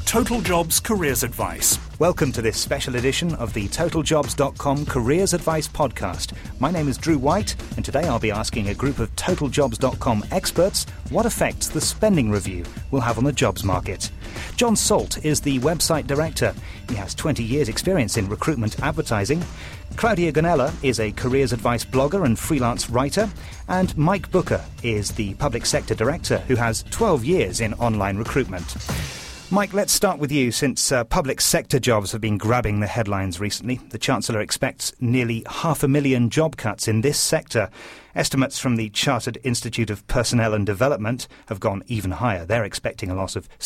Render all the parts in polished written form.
Total Jobs Careers Advice. Welcome to this special edition of the TotalJobs.com Careers Advice podcast. My name is Drew White, and today I'll be asking a group of TotalJobs.com experts what effects the spending review will have on the jobs market. John Salt is the website director. He has 20 years' experience in recruitment advertising. Claudia Gonella is a careers advice blogger and freelance writer. And Mike Booker is the public sector director who has 12 years in online recruitment. Mike, let's start with you. Since public sector jobs have been grabbing the headlines recently, the Chancellor expects nearly 500,000 job cuts in this sector. Estimates from the Chartered Institute of Personnel and Development have gone even higher. They're expecting a loss of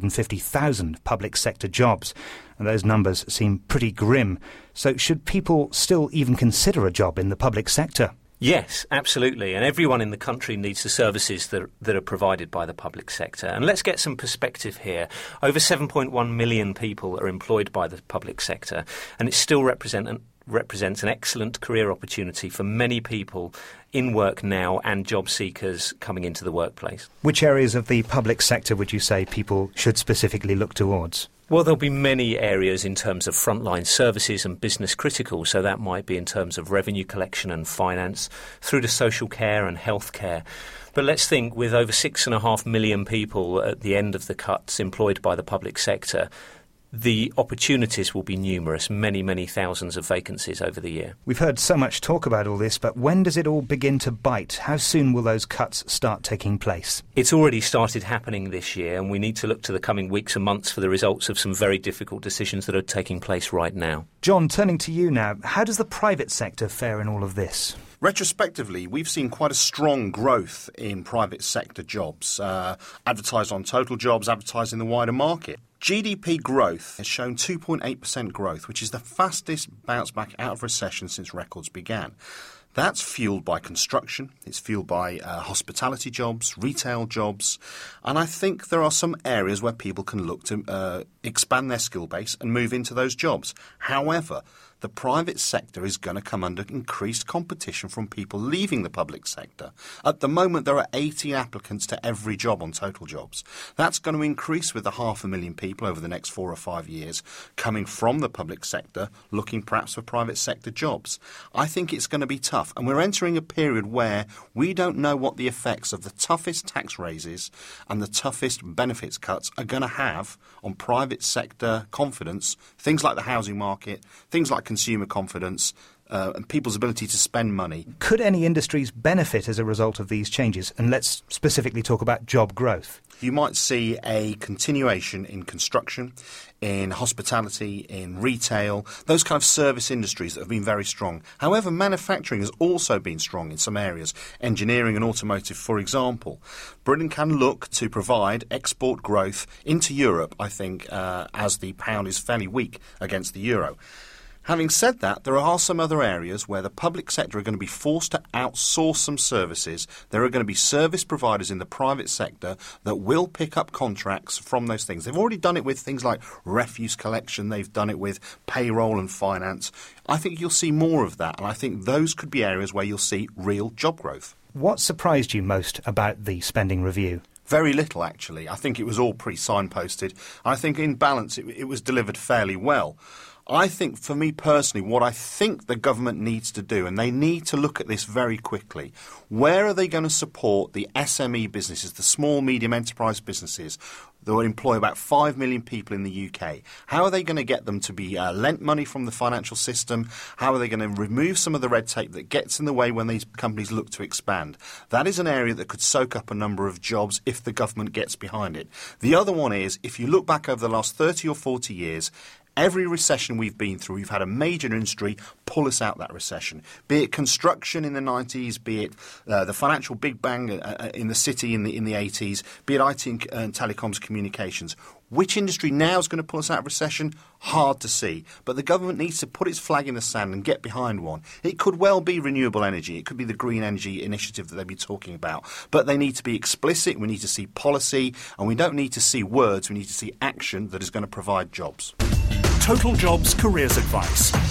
750,000 public sector jobs. And those numbers seem pretty grim. So should people still even consider a job in the public sector? Yes, absolutely. And everyone in the country needs the services that are provided by the public sector. And let's get some perspective here. Over 7.1 million people are employed by the public sector, and it still represents an excellent career opportunity for many people in work now and job seekers coming into the workplace. Which areas of the public sector would you say people should specifically look towards? Well, there'll be many areas in terms of frontline services and business critical, so that might be in terms of revenue collection and finance, through to social care and healthcare. But let's think, with over 6.5 million people at the end of the cuts employed by the public sector, the opportunities will be numerous, many, many thousands of vacancies over the year. We've heard so much talk about all this, but when does it all begin to bite? How soon will those cuts start taking place? It's already started happening this year, and we need to look to the coming weeks and months for the results of some very difficult decisions that are taking place right now. John, turning to you now, how does the private sector fare in all of this? Retrospectively, we've seen quite a strong growth in private sector jobs, advertised on Total Jobs, advertised in the wider market. GDP growth has shown 2.8% growth, which is the fastest bounce back out of recession since records began. That's fueled by construction, it's fueled by hospitality jobs, retail jobs, and I think there are some areas where people can look to expand their skill base and move into those jobs. However, the private sector is going to come under increased competition from people leaving the public sector. At the moment, there are 80 applicants to every job on Total Jobs. That's going to increase with the 500,000 people over the next 4 or 5 years coming from the public sector, looking perhaps for private sector jobs. I think it's going to be tough, and we're entering a period where we don't know what the effects of the toughest tax raises and the toughest benefits cuts are going to have on private sector confidence, things like the housing market, things like consumer confidence, and people's ability to spend money. Could any industries benefit as a result of these changes? And let's specifically talk about job growth. You might see a continuation in construction, in hospitality, in retail, those kind of service industries that have been very strong. However, manufacturing has also been strong in some areas, engineering and automotive, for example. Britain can look to provide export growth into Europe, I think, as the pound is fairly weak against the euro. Having said that, there are some other areas where the public sector are going to be forced to outsource some services. There are going to be service providers in the private sector that will pick up contracts from those things. They've already done it with things like refuse collection. They've done it with payroll and finance. I think you'll see more of that, and I think those could be areas where you'll see real job growth. What surprised you most about the spending review? Very little, actually. I think it was all pre-signposted. I think in balance it was delivered fairly well. I think, for me personally, what I think the government needs to do, and they need to look at this very quickly, where are they going to support the SME businesses, the small, medium enterprise businesses that will employ about 5 million people in the UK? How are they going to get them to be lent money from the financial system? How are they going to remove some of the red tape that gets in the way when these companies look to expand? That is an area that could soak up a number of jobs if the government gets behind it. The other one is, if you look back over the last 30 or 40 years, every recession we've been through, we've had a major industry pull us out that recession. Be it construction in the 90s, be it the financial big bang in the city in the 80s, be it IT and telecoms communications. Which industry now is going to pull us out of recession? Hard to see. But the government needs to put its flag in the sand and get behind one. It could well be renewable energy. It could be the green energy initiative that they'll be talking about. But they need to be explicit. We need to see policy. And we don't need to see words. We need to see action that is going to provide jobs. Total Jobs Careers Advice.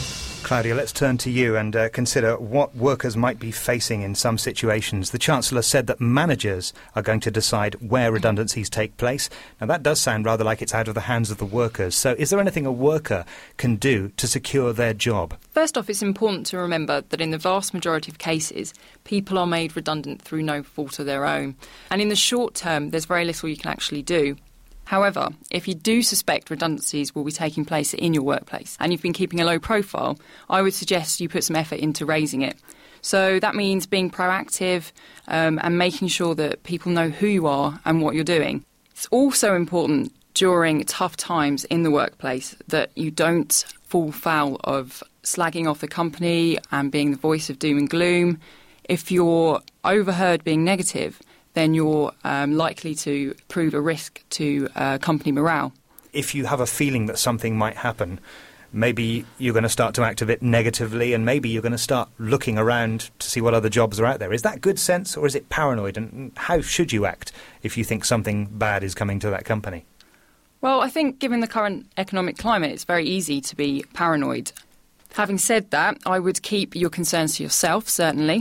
Claudia, let's turn to you and consider what workers might be facing in some situations. The Chancellor said that managers are going to decide where redundancies take place. Now, that does sound rather like it's out of the hands of the workers. So is there anything a worker can do to secure their job? First off, it's important to remember that in the vast majority of cases, people are made redundant through no fault of their own. And in the short term, there's very little you can actually do. However, if you do suspect redundancies will be taking place in your workplace and you've been keeping a low profile, I would suggest you put some effort into raising it. So that means being proactive and making sure that people know who you are and what you're doing. It's also important during tough times in the workplace that you don't fall foul of slagging off the company and being the voice of doom and gloom. If you're overheard being negative, then you're likely to prove a risk to company morale. If you have a feeling that something might happen, maybe you're going to start to act a bit negatively and maybe you're going to start looking around to see what other jobs are out there. Is that good sense or is it paranoid? And how should you act if you think something bad is coming to that company? Well, I think given the current economic climate, it's very easy to be paranoid. Having said that, I would keep your concerns to yourself, certainly.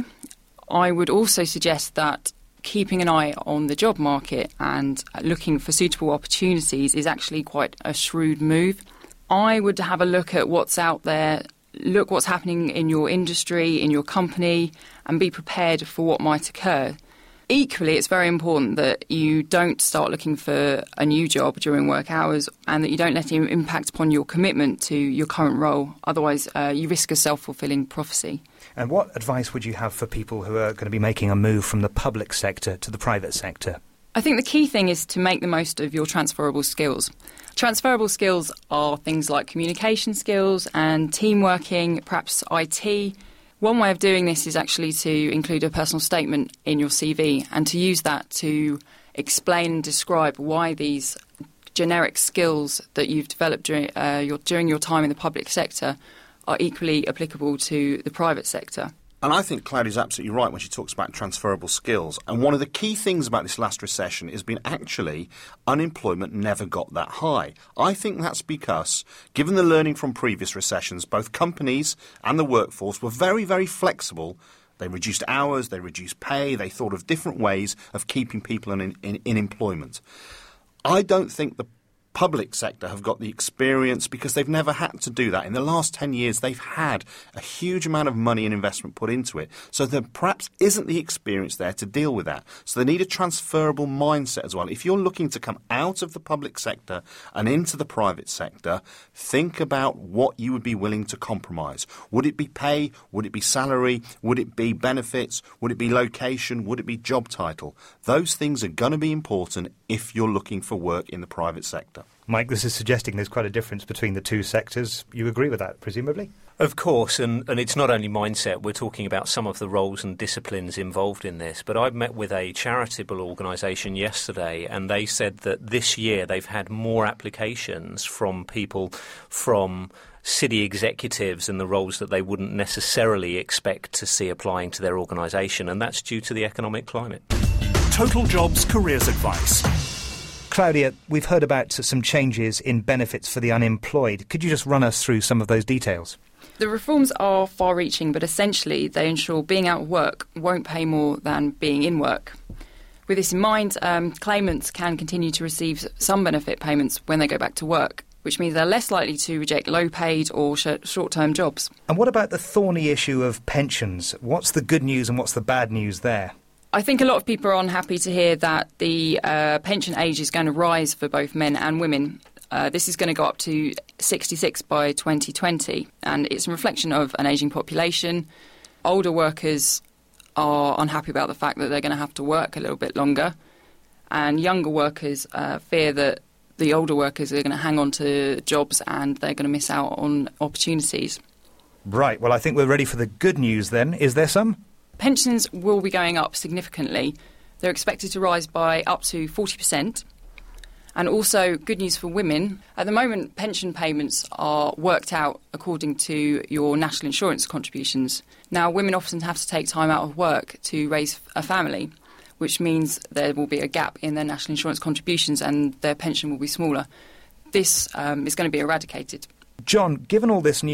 I would also suggest that keeping an eye on the job market and looking for suitable opportunities is actually quite a shrewd move. I would have a look at what's out there, look what's happening in your industry, in your company, and be prepared for what might occur. Equally, it's very important that you don't start looking for a new job during work hours and that you don't let it impact upon your commitment to your current role. Otherwise, you risk a self-fulfilling prophecy. And what advice would you have for people who are going to be making a move from the public sector to the private sector? I think the key thing is to make the most of your transferable skills. Transferable skills are things like communication skills and team working, perhaps IT. One way of doing this is actually to include a personal statement in your CV and to use that to explain and describe why these generic skills that you've developed during your time in the public sector are equally applicable to the private sector. And I think Claudia's absolutely right when she talks about transferable skills. And one of the key things about this last recession has been actually unemployment never got that high. I think that's because, given the learning from previous recessions, both companies and the workforce were very, very flexible. They reduced hours, they reduced pay, they thought of different ways of keeping people in employment. I don't think the public sector have got the experience because they've never had to do that. In the last 10 years, they've had a huge amount of money and investment put into it. So there perhaps isn't the experience there to deal with that. So they need a transferable mindset as well. If you're looking to come out of the public sector and into the private sector, think about what you would be willing to compromise. Would it be pay? Would it be salary? Would it be benefits? Would it be location? Would it be job title? Those things are going to be important if you're looking for work in the private sector. Mike, this is suggesting there's quite a difference between the two sectors. You agree with that, presumably? Of course, and it's not only mindset. We're talking about some of the roles and disciplines involved in this. But I met with a charitable organisation yesterday, and they said that this year they've had more applications from people from city executives and the roles that they wouldn't necessarily expect to see applying to their organisation, and that's due to the economic climate. Total Jobs Careers Advice. Claudia, we've heard about some changes in benefits for the unemployed. Could you just run us through some of those details? The reforms are far-reaching, but essentially they ensure being out of work won't pay more than being in work. With this in mind, claimants can continue to receive some benefit payments when they go back to work, which means they're less likely to reject low-paid or short-term jobs. And what about the thorny issue of pensions? What's the good news and what's the bad news there? I think a lot of people are unhappy to hear that the pension age is going to rise for both men and women. This is going to go up to 66 by 2020, and it's a reflection of an ageing population. Older workers are unhappy about the fact that they're going to have to work a little bit longer, and younger workers fear that the older workers are going to hang on to jobs and they're going to miss out on opportunities. Right, well, I think we're ready for the good news then. Is there some? Pensions will be going up significantly. They're expected to rise by up to 40%. And also, good news for women. At the moment, pension payments are worked out according to your national insurance contributions. Now, women often have to take time out of work to raise a family, which means there will be a gap in their national insurance contributions and their pension will be smaller. This is going to be eradicated. John, given all this news,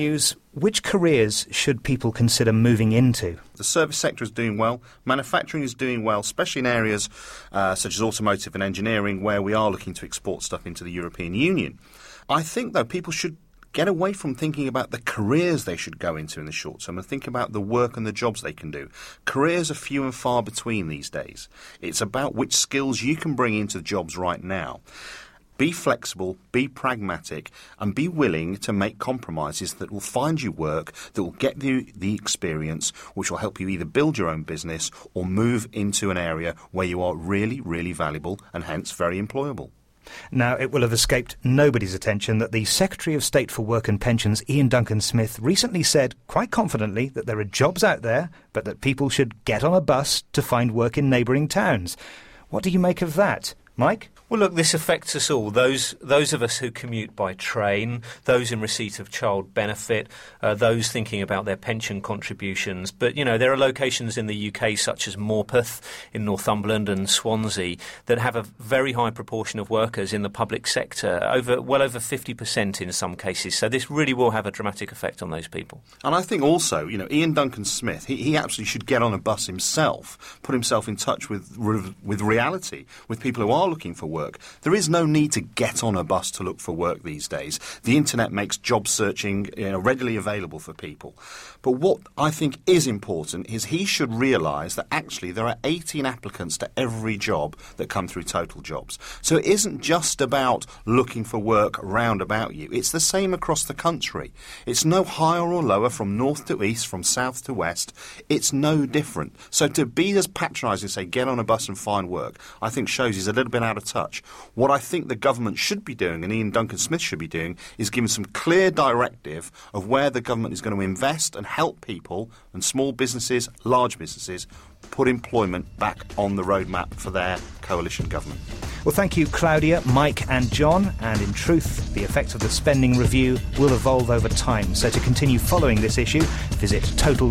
which careers should people consider moving into? The service sector is doing well. Manufacturing is doing well, especially in areas such as automotive and engineering, where we are looking to export stuff into the European Union. I think, though, people should get away from thinking about the careers they should go into in the short term and think about the work and the jobs they can do. Careers are few and far between these days. It's about which skills you can bring into the jobs right now. Be flexible, be pragmatic, and be willing to make compromises that will find you work, that will get you the experience, which will help you either build your own business or move into an area where you are really, really valuable and hence very employable. Now, it will have escaped nobody's attention that the Secretary of State for Work and Pensions, Ian Duncan-Smith, recently said quite confidently that there are jobs out there, but that people should get on a bus to find work in neighbouring towns. What do you make of that? Mike? Well, look, this affects us all. Those of us who commute by train, those in receipt of child benefit, those thinking about their pension contributions. But, you know, there are locations in the UK such as Morpeth in Northumberland and Swansea that have a very high proportion of workers in the public sector, well over 50% in some cases. So this really will have a dramatic effect on those people. And I think also, you know, Ian Duncan-Smith, he absolutely should get on a bus himself, put himself in touch with reality, with people who are looking for work. There is no need to get on a bus to look for work these days. The internet makes job searching readily available for people. But what I think is important is he should realise that actually there are 18 applicants to every job that come through Total Jobs. So it isn't just about looking for work round about you. It's the same across the country. It's no higher or lower from north to east, from south to west. It's no different. So to be as patronising and say get on a bus and find work, I think shows he's a little bit out of touch. What I think the government should be doing, and Ian Duncan-Smith should be doing, is giving some clear directive of where the government is going to invest and help people and small businesses, large businesses, put employment back on the roadmap for their coalition government. Well, thank you, Claudia, Mike and John. And in truth, the effect of the spending review will evolve over time. So to continue following this issue, visit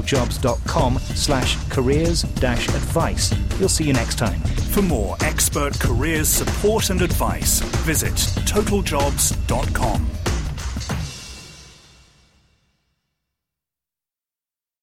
totaljobs.com/careers-advice. We'll see you next time. For more expert careers support and advice, visit totaljobs.com.